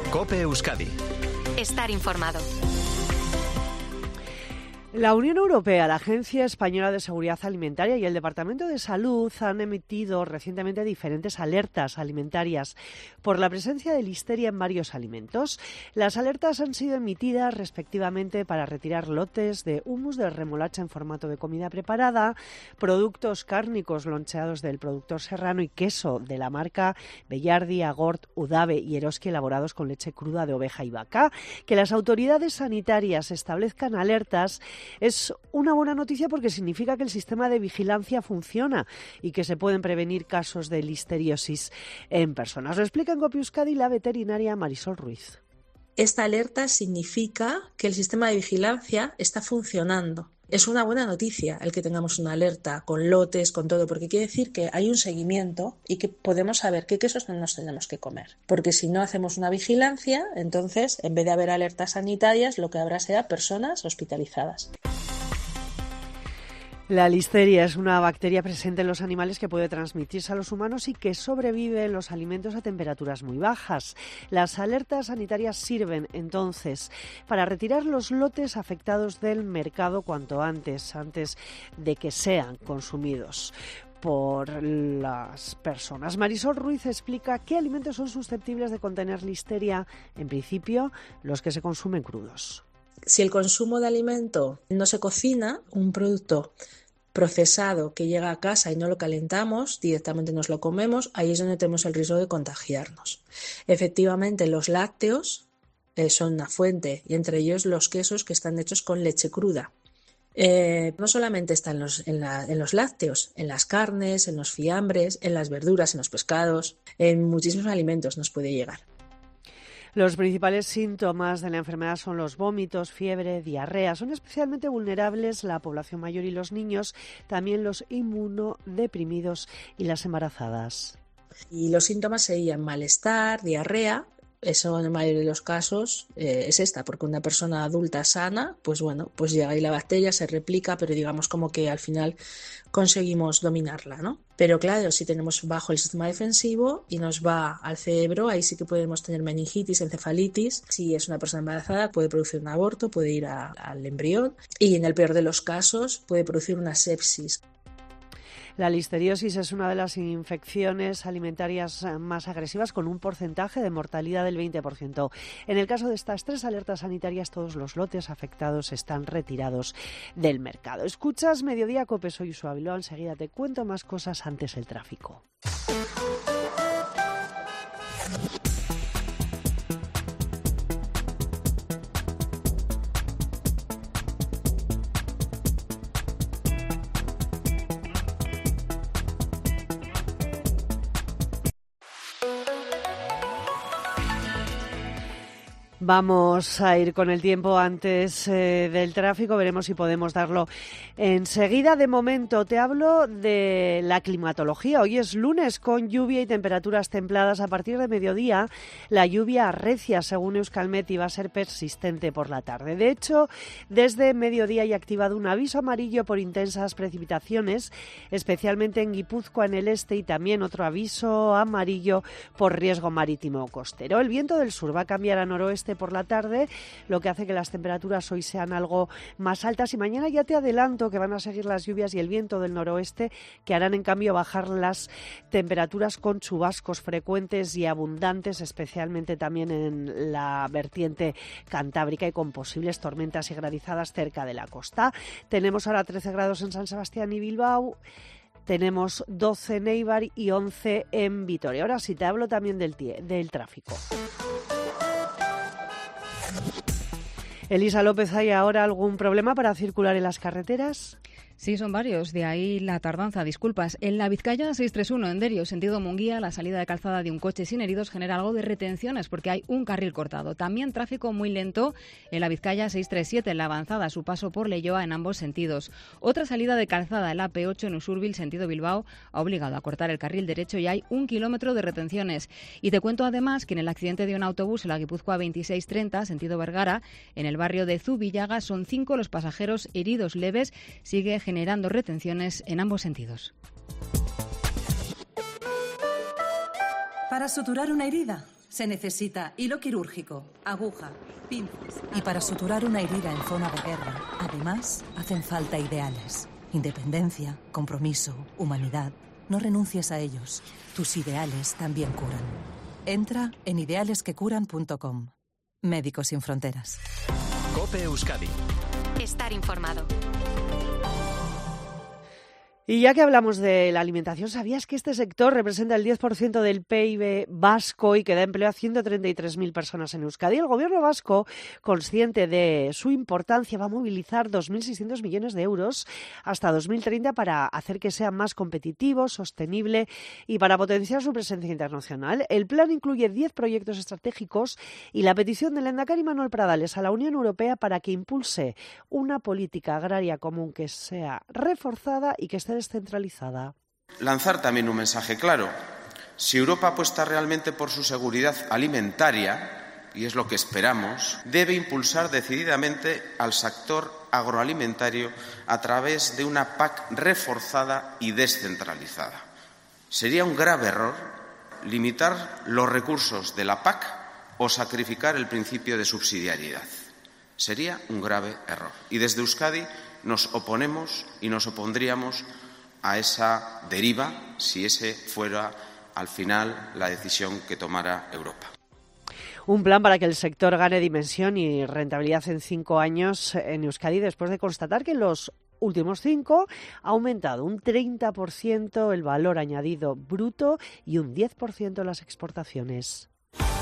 COPE Euskadi. Estar informado. La Unión Europea, la Agencia Española de Seguridad Alimentaria y el Departamento de Salud han emitido recientemente diferentes alertas alimentarias por la presencia de listeria en varios alimentos. Las alertas han sido emitidas respectivamente para retirar lotes de humus de remolacha en formato de comida preparada, productos cárnicos loncheados del productor serrano y queso de la marca Bellardi, Agort, Udave y Eroski elaborados con leche cruda de oveja y vaca. Que las autoridades sanitarias establezcan alertas es una buena noticia porque significa que el sistema de vigilancia funciona y que se pueden prevenir casos de listeriosis en personas. Lo explica en COPE Euskadi la veterinaria Marisol Ruiz. Esta alerta significa que el sistema de vigilancia está funcionando. Es una buena noticia el que tengamos una alerta con lotes, con todo, porque quiere decir que hay un seguimiento y que podemos saber qué quesos no nos tenemos que comer. Porque si no hacemos una vigilancia, entonces, en vez de haber alertas sanitarias, lo que habrá será personas hospitalizadas. La listeria es una bacteria presente en los animales que puede transmitirse a los humanos y que sobrevive en los alimentos a temperaturas muy bajas. Las alertas sanitarias sirven, entonces, para retirar los lotes afectados del mercado cuanto antes de que sean consumidos por las personas. Marisol Ruiz explica qué alimentos son susceptibles de contener listeria. En principio, los que se consumen crudos. Si el consumo de alimento no se cocina, un producto procesado que llega a casa y no lo calentamos, directamente nos lo comemos, ahí es donde tenemos el riesgo de contagiarnos. Efectivamente, los lácteos son una fuente y entre ellos los quesos que están hechos con leche cruda. No solamente está en los lácteos, en las carnes, en los fiambres, en las verduras, en los pescados, en muchísimos alimentos nos puede llegar. Los principales síntomas de la enfermedad son los vómitos, fiebre, diarrea. Son especialmente vulnerables la población mayor y los niños, también los inmunodeprimidos y las embarazadas. Y los síntomas serían malestar, diarrea. Eso en la mayoría de los casos es esta, porque una persona adulta sana, pues llega ahí la bacteria, se replica, pero digamos como que al final conseguimos dominarla, ¿no? Pero claro, si tenemos bajo el sistema defensivo y nos va al cerebro, ahí sí que podemos tener meningitis, encefalitis. Si es una persona embarazada, puede producir un aborto, puede ir al embrión y en el peor de los casos puede producir una sepsis. La listeriosis es una de las infecciones alimentarias más agresivas, con un porcentaje de mortalidad del 20%. En el caso de estas 3 alertas sanitarias, todos los lotes afectados están retirados del mercado. Escuchas Mediodía COPE, soy Usua Bilbao. Enseguida te cuento más cosas, antes el tráfico. Vamos a ir con el tiempo antes del tráfico, veremos si podemos darlo enseguida. De momento te hablo de la climatología. Hoy es lunes con lluvia y temperaturas templadas. A partir de mediodía la lluvia arrecia, según Euskalmet, y va a ser persistente por la tarde. De hecho, desde mediodía hay activado un aviso amarillo por intensas precipitaciones, especialmente en Guipúzcoa, en el este, y también otro aviso amarillo por riesgo marítimo costero. El viento del sur va a cambiar a noroeste por la tarde, lo que hace que las temperaturas hoy sean algo más altas, y mañana ya te adelanto que van a seguir las lluvias y el viento del noroeste, que harán en cambio bajar las temperaturas con chubascos frecuentes y abundantes, especialmente también en la vertiente cantábrica y con posibles tormentas y granizadas cerca de la costa. Tenemos ahora 13 grados en San Sebastián y Bilbao. Tenemos 12 en Eibar y 11 en Vitoria. Ahora sí te hablo también del tráfico. Elisa López, ¿hay ahora algún problema para circular en las carreteras? Sí, son varios, de ahí la tardanza, disculpas. En la Vizcaya 631, en Derio, sentido Munguía, la salida de calzada de un coche sin heridos genera algo de retenciones porque hay un carril cortado. También tráfico muy lento en la Vizcaya 637, en la avanzada, a su paso por Leioa en ambos sentidos. Otra salida de calzada, el AP8 en Usurbil, sentido Bilbao, ha obligado a cortar el carril derecho y hay 1 kilómetro de retenciones. Y te cuento además que en el accidente de un autobús en la Guipúzcoa 2630, sentido Vergara, en el barrio de Zubillaga, son 5 los pasajeros heridos leves. Sigue generando retenciones en ambos sentidos. Para suturar una herida, Se necesita hilo quirúrgico, aguja, pinzas. Y para suturar una herida en zona de guerra, además, hacen falta ideales. Independencia, compromiso, humanidad. No renuncies a ellos. Tus ideales también curan. Entra en idealesquecuran.com. Médicos Sin Fronteras. COPE Euskadi. Estar informado. Y ya que hablamos de la alimentación, ¿sabías que este sector representa el 10% del PIB vasco y que da empleo a 133.000 personas en Euskadi? El gobierno vasco, consciente de su importancia, va a movilizar 2.600 millones de euros hasta 2030 para hacer que sea más competitivo, sostenible y para potenciar su presencia internacional. El plan incluye 10 proyectos estratégicos y la petición del lehendakari Manuel Pradales a la Unión Europea para que impulse una política agraria común que sea reforzada y que esté descentralizada. Lanzar también un mensaje claro. Si Europa apuesta realmente por su seguridad alimentaria, y es lo que esperamos, debe impulsar decididamente al sector agroalimentario a través de una PAC reforzada y descentralizada. Sería un grave error limitar los recursos de la PAC o sacrificar el principio de subsidiariedad. Sería un grave error. Y desde Euskadi nos oponemos y nos opondríamos a esa deriva si ese fuera al final la decisión que tomara Europa. Un plan para que el sector gane dimensión y rentabilidad en 5 años en Euskadi, después de constatar que en los últimos 5 ha aumentado un 30% el valor añadido bruto y un 10% las exportaciones.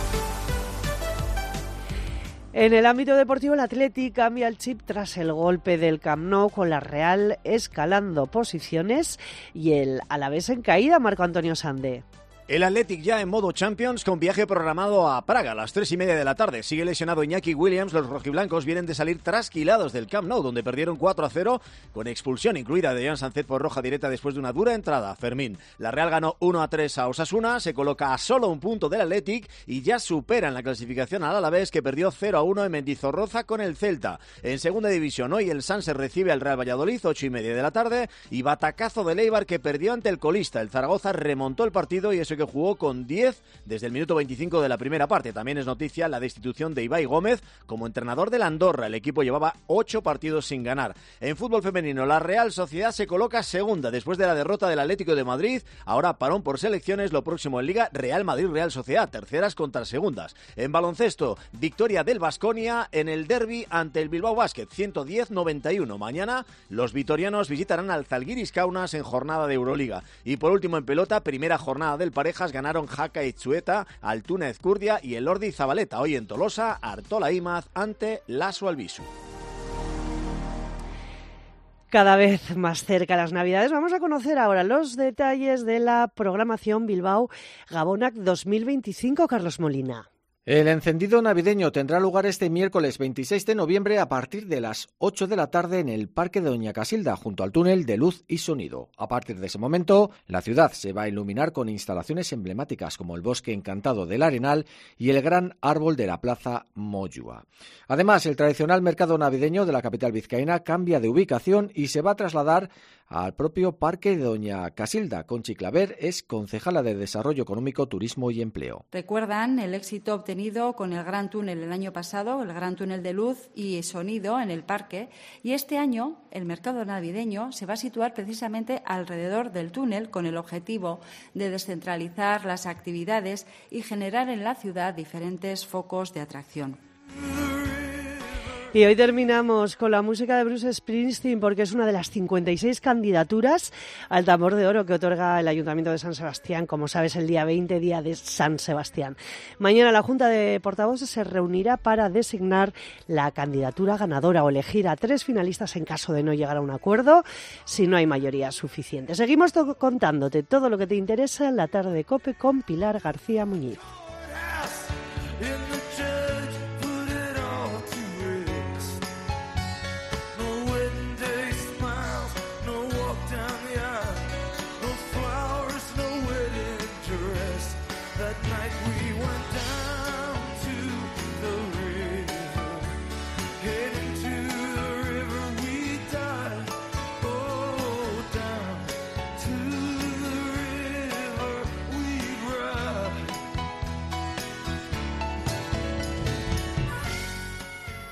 En el ámbito deportivo, el Athletic cambia el chip tras el golpe del Camp Nou, con la Real escalando posiciones y el Alavés en caída, Marco Antonio Sande. El Athletic ya en modo Champions, con viaje programado a Praga a las 3:30 de la tarde. Sigue lesionado Iñaki Williams. Los rojiblancos vienen de salir trasquilados del Camp Nou, donde perdieron 4-0, con expulsión incluida de Jan Sánchez por roja directa después de una dura entrada. Fermín. La Real ganó 1-3 a Osasuna, se coloca a solo un punto del Athletic y ya supera en la clasificación al Alavés, que perdió 0-1 en Mendizorroza con el Celta. En segunda división, hoy el Sanse recibe al Real Valladolid, 8:30 de la tarde, y batacazo del Eibar, que perdió ante el colista. El Zaragoza remontó el partido y eso que jugó con 10 desde el minuto 25 de la primera parte. También es noticia la destitución de Ibai Gómez como entrenador del Andorra. El equipo llevaba 8 partidos sin ganar. En fútbol femenino, la Real Sociedad se coloca segunda después de la derrota del Atlético de Madrid. Ahora parón por selecciones. Lo próximo en Liga, Real Madrid-Real Sociedad, terceras contra segundas. En baloncesto, victoria del Baskonia en el derbi ante el Bilbao Basket, 110-91. Mañana los vitorianos visitarán al Zalgiris Kaunas en jornada de Euroliga. Y por último en pelota, primera jornada del Parejas, ganaron Jaca Itzueta, Altuna Ezcurdia y Elordi Zabaleta. Hoy en Tolosa, Artola Imaz ante Lasso Albisu. Cada vez más cerca las Navidades. Vamos a conocer ahora los detalles de la programación Bilbao Gabonak 2025, Carlos Molina. El encendido navideño tendrá lugar este miércoles 26 de noviembre a partir de las 8 de la tarde en el Parque de Doña Casilda, junto al túnel de luz y sonido. A partir de ese momento, la ciudad se va a iluminar con instalaciones emblemáticas como el Bosque Encantado del Arenal y el gran árbol de la Plaza Moyua. Además, el tradicional mercado navideño de la capital vizcaína cambia de ubicación y se va a trasladar al propio Parque de Doña Casilda. Conchi Claver es concejala de Desarrollo Económico, Turismo y Empleo. Recuerdan el éxito obtenido con el Gran Túnel el año pasado, el Gran Túnel de luz y sonido en el parque, y este año el mercado navideño se va a situar precisamente alrededor del túnel con el objetivo de descentralizar las actividades y generar en la ciudad diferentes focos de atracción. Y hoy terminamos con la música de Bruce Springsteen, porque es una de las 56 candidaturas al Tambor de Oro que otorga el Ayuntamiento de San Sebastián, como sabes, el día 20, día de San Sebastián. Mañana la Junta de Portavoces se reunirá para designar la candidatura ganadora o elegir a 3 finalistas en caso de no llegar a un acuerdo, si no hay mayoría suficiente. Seguimos contándote todo lo que te interesa en la tarde de COPE con Pilar García Muñiz.